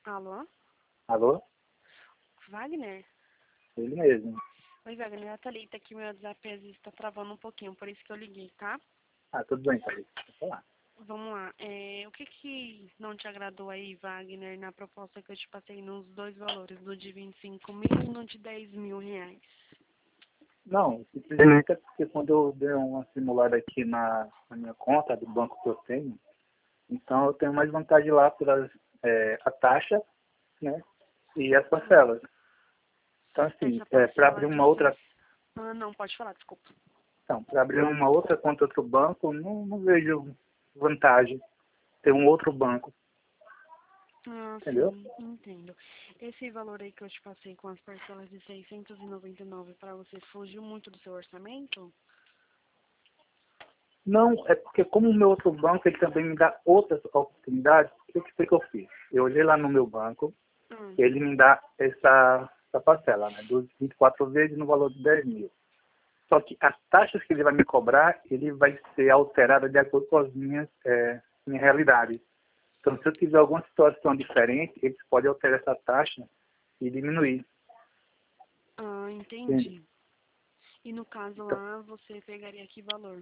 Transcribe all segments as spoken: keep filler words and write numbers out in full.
Alô? Alô? Wagner? Ele mesmo. Oi, Wagner. A Thalita aqui, meu WhatsApp às vezes tá travando um pouquinho, por isso que eu liguei, tá? Ah, tudo bem, Thalita. Pode falar. Vamos lá. É, o que que não te agradou aí, Wagner, na proposta que eu te passei nos dois valores, no de vinte e cinco mil e no de dez mil reais? Não, simplesmente é porque quando eu dei uma simulada aqui na, na minha conta do banco que eu tenho, então eu tenho mais vantagem lá pelas é, a taxa, né? E as parcelas. Então, assim, Essa é, para parcela abrir de uma outra. seis... Ah, não, pode falar, desculpa. Então, para abrir uma outra conta outro banco, não, não vejo vantagem ter um outro banco, Ah, entendeu? sim, entendo. Esse valor aí que eu te passei com as parcelas de seiscentos e noventa e nove para você fugiu muito do seu orçamento? Não, é porque como o meu outro banco ele também me dá outras oportunidades, o que foi que eu fiz? Eu olhei lá no meu banco, Hum. ele me dá essa, essa parcela, né? Dos vinte e quatro vezes no valor de dez mil. Só que as taxas que ele vai me cobrar, ele vai ser alterada de acordo com as minhas, é, minha realidade. Então, se eu tiver alguma situação diferente, eles podem alterar essa taxa e diminuir. Ah, Entende? entendi. E no caso Então, lá, você pegaria que valor?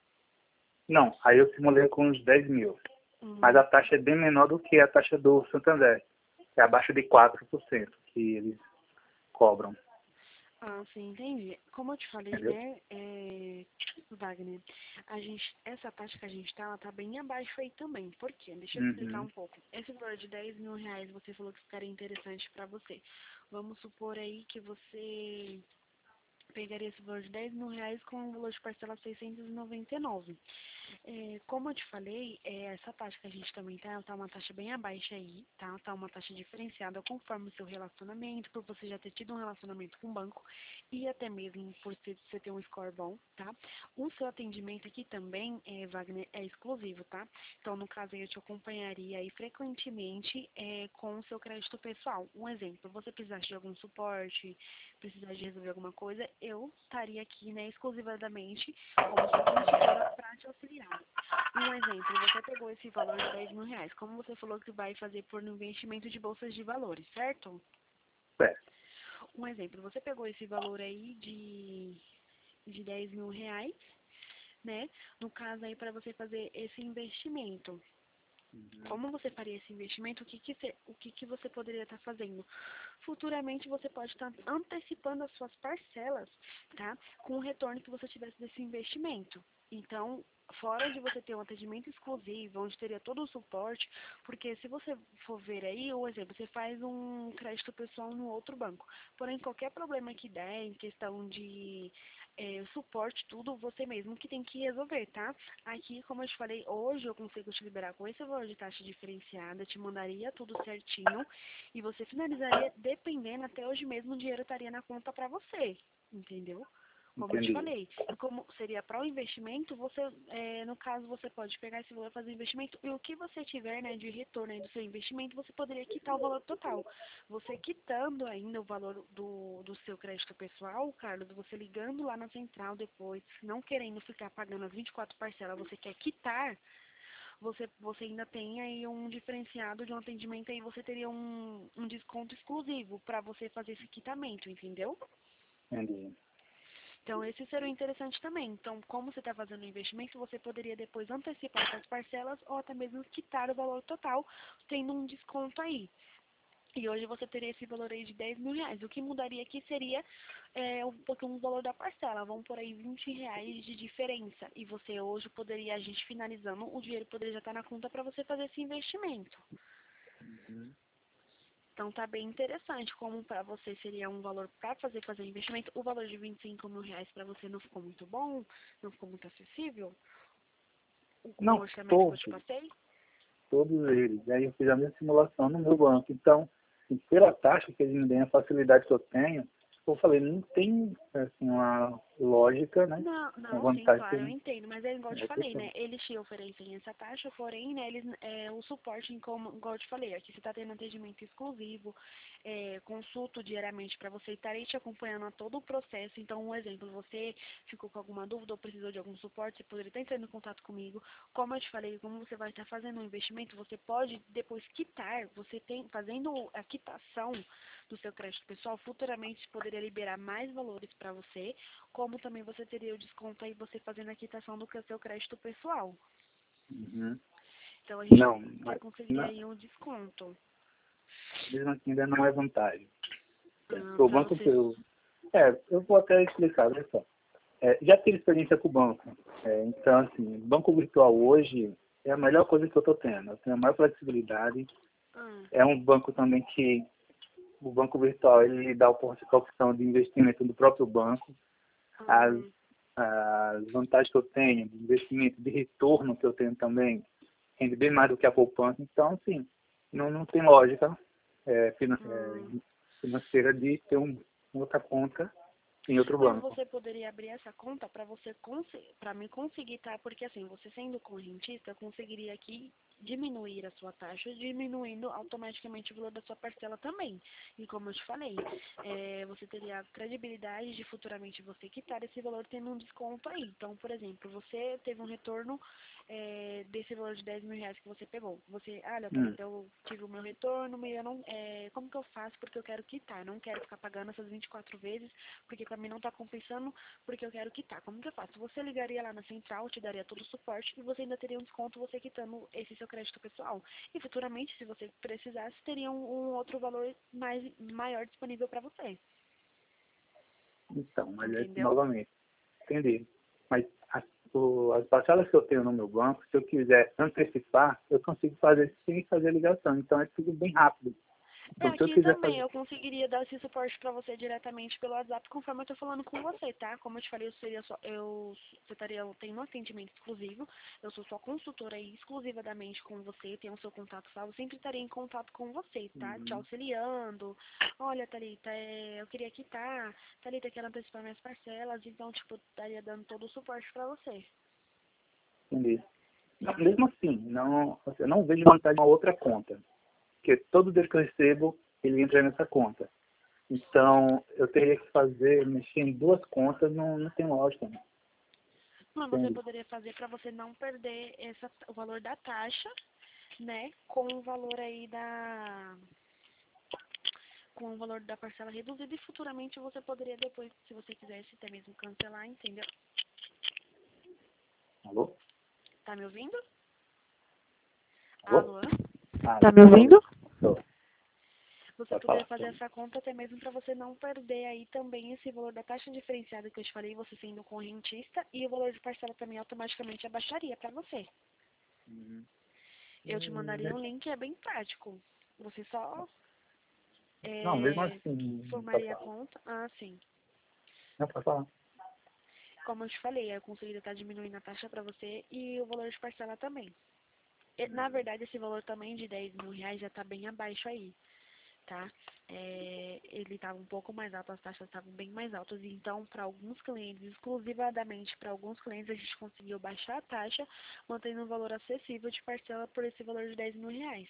não, aí eu simulei com uns dez mil. Mas Uhum. a taxa é bem menor do que a taxa do Santander, que é abaixo de quatro por cento que eles cobram. Ah, sim, entendi. Como eu te falei, Entendeu? né, é, Wagner, a gente, essa taxa que a gente tá, ela tá bem abaixo aí também. Por quê? Deixa eu explicar Uhum. um pouco. Esse valor de dez mil reais, você falou que ficaria interessante para você. Vamos supor aí que você pegaria esse valor de dez mil reais com o valor de parcela seiscentos e noventa e nove. É, como eu te falei, é, essa taxa que a gente também tá, ela tá uma taxa bem abaixo aí, tá? Tá uma taxa diferenciada conforme o seu relacionamento, por você já ter tido um relacionamento com o banco e até mesmo por você você ter um score bom, tá? O seu atendimento aqui também, é, Wagner, é exclusivo, tá? Então, no caso aí, eu te acompanharia aí frequentemente é, com o seu crédito pessoal. Um exemplo, você precisasse de algum suporte, precisar de resolver alguma coisa, eu estaria aqui, né, exclusivamente como sua consultora para te auxiliar. Um exemplo, você pegou esse valor de dez mil reais, como você falou que vai fazer por um investimento de bolsas de valores, certo? Certo. Um exemplo, você pegou esse valor aí de, de dez mil reais, né, no caso aí para você fazer esse investimento. Como você faria esse investimento, o que, que, cê- o que, que você poderia estar fazendo? Futuramente você pode estar antecipando as suas parcelas, tá? Com o retorno que você tivesse desse investimento. Então, fora de você ter um atendimento exclusivo, onde teria todo o suporte, porque se você for ver aí, ou exemplo, você faz um crédito pessoal no outro banco. Porém, qualquer problema que der em questão de é, suporte, tudo, você mesmo que tem que resolver, tá? Aqui, como eu te falei, hoje eu consigo te liberar com esse valor de taxa diferenciada, te mandaria tudo certinho e você finalizaria dependendo, até hoje mesmo o dinheiro estaria na conta para você, entendeu? Como eu te Entendi. falei, e como seria para o investimento, você, é, no caso, você pode pegar esse valor e fazer investimento e o que você tiver, né, de retorno aí do seu investimento, você poderia quitar o valor total. Você quitando ainda o valor do, do seu crédito pessoal, Carlos, você ligando lá na central depois, não querendo ficar pagando as vinte e quatro parcelas, você quer quitar, você, você ainda tem aí um diferenciado de um atendimento aí, você teria um, um desconto exclusivo para você fazer esse quitamento, entendeu? Entendi. Então, esse seria o interessante também. Então, como você está fazendo o investimento, você poderia depois antecipar essas parcelas ou até mesmo quitar o valor total, tendo um desconto aí. E hoje você teria esse valor aí de dez mil reais. O que mudaria aqui seria é, um pouquinho o valor da parcela. Vamos por aí vinte reais de diferença. E você hoje poderia, a gente finalizando, o dinheiro poderia já estar na conta para você fazer esse investimento. Uhum. Então tá bem interessante, como para você seria um valor para fazer fazer investimento, o valor de vinte e cinco mil reais para você não ficou muito bom, não ficou muito acessível, o, com o Não, orçamento que eu todos, te passei. todos eles. Aí eu fiz a minha simulação no meu banco. Então, assim, pela taxa que eles me deem, a facilidade que eu tenho, eu falei, não tem assim, uma lógica, né? Não, Uma não, sim, vantagem claro, eu que entendo, mas é igual eu te é falei, questão. né? Eles te oferecem essa taxa, porém, né, eles, é, o suporte, em como, igual eu te falei, aqui você está tendo atendimento exclusivo, é, consulto diariamente para você estar aí te acompanhando a todo o processo. Então, um exemplo, você ficou com alguma dúvida ou precisou de algum suporte, você poderia estar entrando em contato comigo. Como eu te falei, como você vai estar fazendo um investimento, você pode depois quitar, você tem, fazendo a quitação do seu crédito pessoal, futuramente poderia liberar mais valores para você, como também você teria o desconto aí você fazendo a quitação do que é o seu crédito pessoal. Uhum. Então a gente Não, você mas conseguiria não, aí um desconto. mesmo assim ainda não é vantagem. Ah, O para banco que você. eu... É, eu vou até explicar, olha só. É, já tive experiência com o banco. É, então, assim, banco virtual hoje é a melhor coisa que eu estou tendo. Eu tenho a maior flexibilidade. Ah, É um banco também que o banco virtual ele dá a opção de investimento do próprio banco. As, ah, as vantagens que eu tenho de investimento, de retorno que eu tenho também, rende bem mais do que a poupança. Então, assim, não, não tem lógica é, finan- é, ah. financeira de ter um, outra conta em outro Mas banco. você poderia abrir essa conta para você para mim conseguir, tá? Porque assim, você sendo correntista, eu conseguiria aqui diminuir a sua taxa, diminuindo automaticamente o valor da sua parcela também. E como eu te falei, é, você teria a credibilidade de futuramente você quitar esse valor tendo um desconto aí. Então, por exemplo, você teve um retorno é, desse valor de dez mil reais que você pegou. Você, ah, olha, Hum, Thalita, eu tive o meu retorno, mas eu não, é, como que eu faço? Porque eu quero quitar, eu não quero ficar pagando essas vinte e quatro vezes porque para mim não está compensando, porque eu quero quitar. Como que eu faço? Você ligaria lá na central, te daria todo o suporte e você ainda teria um desconto você quitando esse seu crédito pessoal. E futuramente, se você precisasse, teria um, um outro valor mais, maior disponível para você. então, mas é, Entendeu? novamente, entendi. Mas as, o, as parcelas que eu tenho no meu banco, se eu quiser antecipar, eu consigo fazer sem fazer ligação. Então é tudo bem rápido. É, Então se eu aqui quiser também fazer... eu conseguiria dar esse suporte para você diretamente pelo WhatsApp, conforme eu tô falando com você, tá? Como eu te falei, eu seria só, eu, você estaria, eu tenho um atendimento exclusivo, eu sou sua consultora aí exclusivamente com você, tenho o seu contato salvo, sempre estaria em contato com você, tá? Te Uhum, auxiliando. Olha, Thalita, é, eu queria quitar, Thalita, quero antecipar minhas parcelas, então, tipo, estaria dando todo o suporte para você. entendi. Não, mesmo assim, não, eu não vejo vantagem em uma outra conta. Porque todo dinheiro que eu recebo, ele entra nessa conta. Então, eu teria que fazer, mexer em duas contas, não, não tem lógica. Né? Mas você Entende? poderia fazer para você não perder essa, o valor da taxa, né, com o valor aí da com o valor da parcela reduzida e futuramente você poderia depois, se você quisesse até mesmo cancelar, entendeu? Alô? Tá me ouvindo? Alô? Alô? Ah, Tá me tô, ouvindo? tô. Você Pode poderia falar. fazer Tô. essa conta até mesmo para você não perder aí também esse valor da taxa diferenciada que eu te falei, você sendo correntista, e o valor de parcela também automaticamente abaixaria para você. Uhum. Eu te Hum, mandaria um link, é bem prático. Você só Não, mesmo é, assim, pode formaria a falar. conta. Ah, sim. Não, pode falar. Como eu te falei, eu conseguiria estar diminuindo a taxa para você e o valor de parcela também. E, na verdade, esse valor também de dez mil reais já está bem abaixo aí, tá? É, ele estava um pouco mais alto, as taxas estavam bem mais altas. Então, para alguns clientes, exclusivamente para alguns clientes, a gente conseguiu baixar a taxa, mantendo um valor acessível de parcela por esse valor de dez mil reais.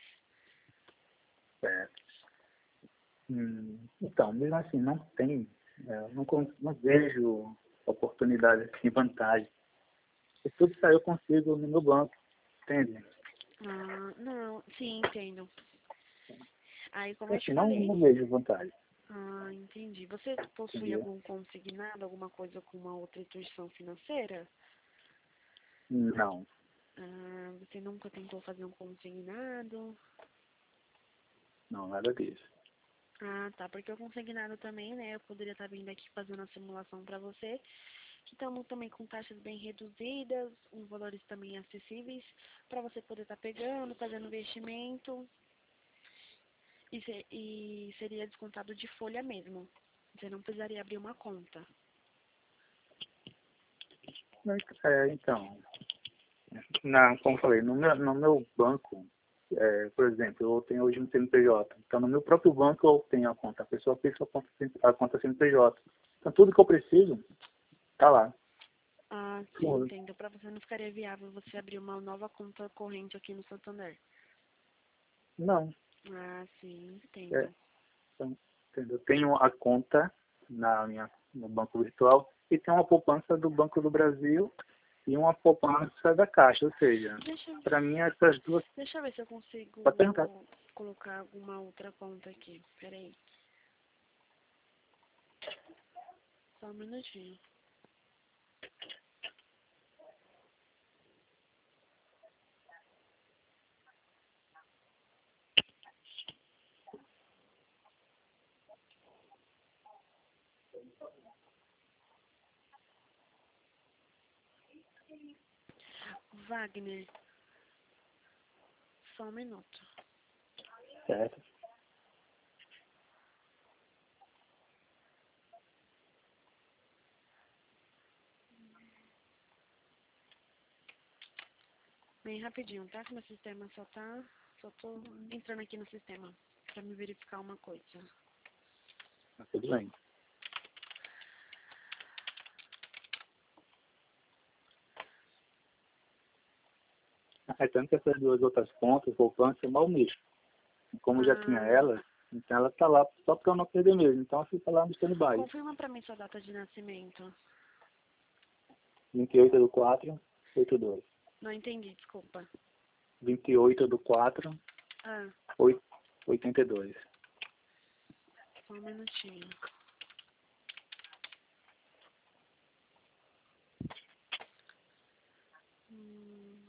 É. Hum, então, mesmo assim, não tem, é, não, con- não vejo oportunidade de vantagem. E tudo isso aí eu consigo no meu banco, entende? Ah, não, sim, entendo. Aí, como É eu te assim, não, falei, não vejo vantagem. ah, entendi. Você possui Entendeu? algum consignado, alguma coisa com uma outra instituição financeira? Não, Ah, você nunca tentou fazer um consignado? não, nada disso. Ah, tá, porque o consignado também, né, eu poderia estar vindo aqui fazendo a simulação para você, que estamos também com taxas bem reduzidas, uns valores também acessíveis, para você poder estar pegando, fazendo investimento, e, se- e seria descontado de folha mesmo. Você não precisaria abrir uma conta. Mas, é, então, na, como eu falei, no meu, no meu banco, é, por exemplo, eu tenho hoje um C N P J. Então, no meu próprio banco eu tenho a conta. A pessoa fez a conta, a conta C N P J. Então tudo que eu preciso tá lá. Ah, sim, Bom, entendo. Para você não ficaria viável você abrir uma nova conta corrente aqui no Santander. não. Ah, sim, entendo. É, então, entendeu? Eu tenho a conta na minha, no banco virtual e tem uma poupança do Banco do Brasil e uma poupança da Caixa. Ou seja, Deixa, eu- para mim essas duas... deixa eu ver se eu consigo Pode perguntar. colocar alguma outra conta aqui. Peraí. Só um minutinho. Wagner, só um minuto. Certo. Bem rapidinho, tá? Que meu sistema só tá... Só tô entrando aqui no sistema pra me verificar uma coisa. Tá tudo bem. É tanto que essas duas outras contas, poupança, eu mal mexo. Como eu já tinha Ah, ela, então ela tá lá só para eu não perder mesmo. Então fica lá no stand-by. confirma pra mim sua data de nascimento. vinte e oito do quatro, oitenta e dois. Não entendi, desculpa. vinte e oito do quatro, Ah, oitenta e dois. só um minutinho. Hum,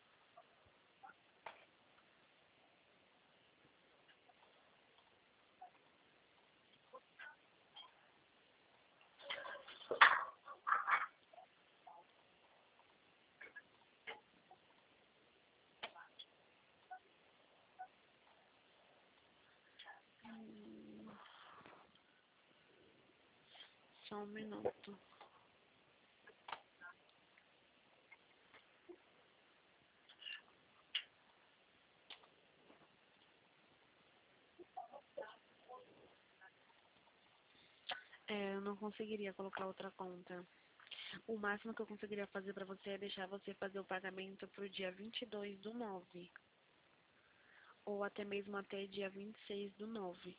hum, só um minuto. É, eu não conseguiria colocar outra conta. O máximo que eu conseguiria fazer pra você é deixar você fazer o pagamento pro dia vinte e dois do nove. Ou até mesmo até dia vinte e seis do nove.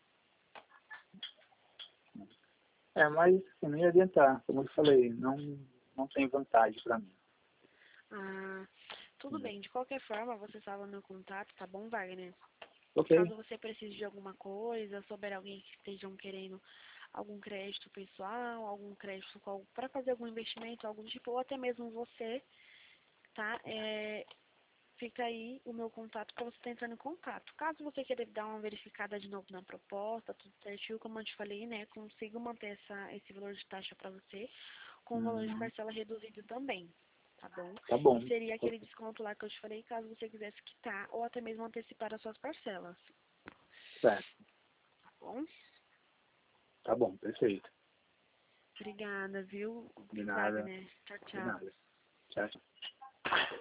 É, mas assim, não ia adiantar. Como eu falei, não, não tem vantagem para mim. Ah, tudo Entendeu? bem. De qualquer forma, você salva meu contato, tá bom, Wagner? Ok. Caso você precise de alguma coisa, souber alguém que estejam querendo algum crédito pessoal, algum crédito para fazer algum investimento, algum tipo, ou até mesmo você, tá? É, fica aí o meu contato para você estar entrando em contato. Caso você queira dar uma verificada de novo na proposta, tudo certinho, como eu te falei, né? Consigo manter essa, esse valor de taxa para você com o valor de Uhum. parcela reduzido também, tá bom? Tá E bom. seria aquele desconto lá que eu te falei, caso você quisesse quitar ou até mesmo antecipar as suas parcelas, Certo. tá bom? Tá bom, perfeito. Obrigada, viu, De nada. Wagner? Tchau, De tchau. nada. Tchau, tchau.